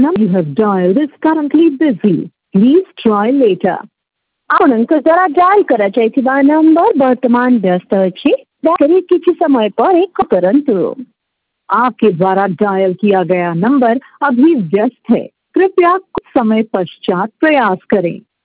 number you have dialed is currently busy. Please try later. ଆପଣଙ୍କ ଦ୍ୱାରା dial କରାଯାଇଥିବା number ବର୍ତ୍ତମାନ ବ୍ୟସ୍ତ ଅଛି। ଦୟାକରି କିଛି ସମୟ ପରେ କରନ୍ତୁ। आपके द्वारा डायल किया गया नंबर अभी व्यस्त है। कृपया कुछ समय पश्चात प्रयास करें।